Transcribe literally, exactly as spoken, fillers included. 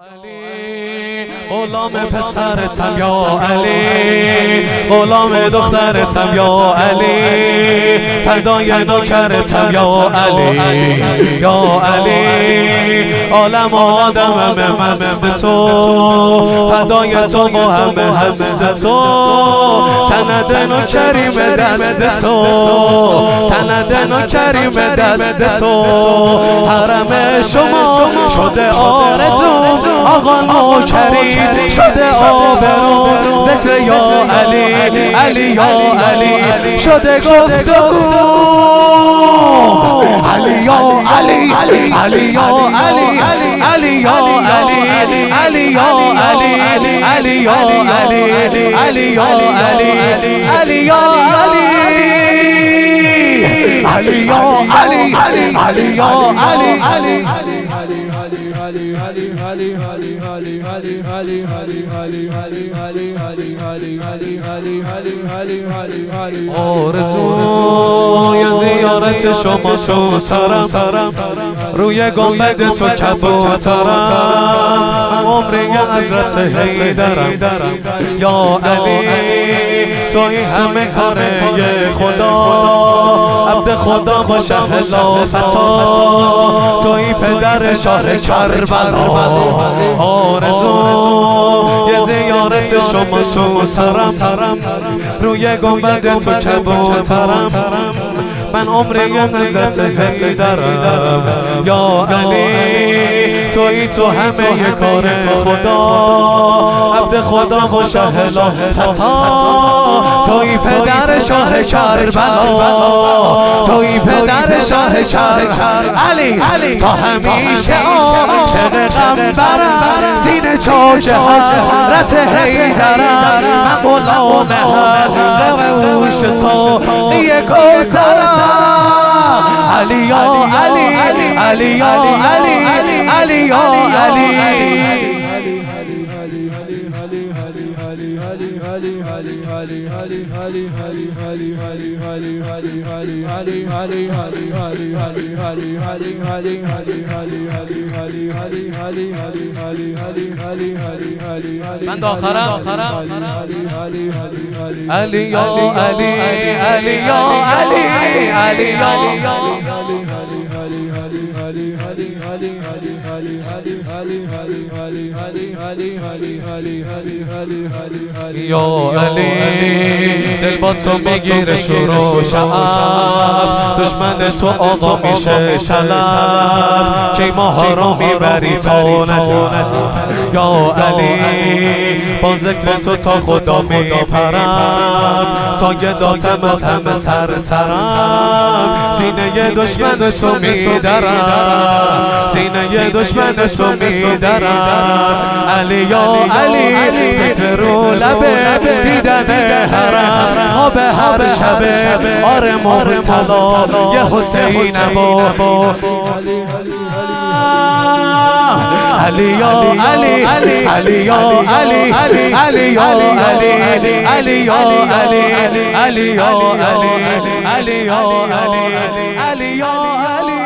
غلام پسرتم یا علی، غلام دخترتم یا علی، فدای نوکرتم یا علی یا علی. عالم آدمم مست تو، فدای تو با همه هست تو، سند نوکریم دست تو، سند نوکریم دست تو. حرم شما شده آرزو، آقا نوکری شده آبرو، ذکر یا علی علی یا علی شده گفتگو. علی یا علی علی یا علی علی یا علی علی یا علی علی یا علی علی یا علی علی یا علی علی یا علی علی یا علی آرزوی زیارت شما تو سرم، روی گنبد تو کبوترم، عمری حضرت حیدرم یا علی. توی همه کاره خدا، عبد خدا با شه لافتا، توی پدر شاه کربلا. آرزوی زیارت شما تو سرم، روی گنبد تو کبوترم، من عمری حضرت حیدرم یا علی. توی تو همه کار خدا، عبد خدا و شه لافتا، توی پدر شاه کربلا، توی پدر شاه کربلا. علی تا همیشه عاشق غمبرم، سینه چاک حضرت حیدرم، من غلام حق اوش ساقی کوثرم. علی یا علی علی یا علی علی یا علی من آخرم. علی یا علی علی یا علی علی یا یا علی. دل با تو میگیره شروع شب، دشمن تو آقا میشه شلب، که ماها رو میبری تا نجات یا علی. با ذکر تو تا خدا میپرم، تا یه داتم از همه سر سرم، سینه دشمن تو میدرم، سینه دشمن تو میدرم. علی یا علی ذکر رو لبه، دیدن حرم خواب هر شبه، آره مرتلا یه حسین با. علی یا علی علی یا علی علی یا علی علی یا علی علی یا علی علی یا علی علی یا علی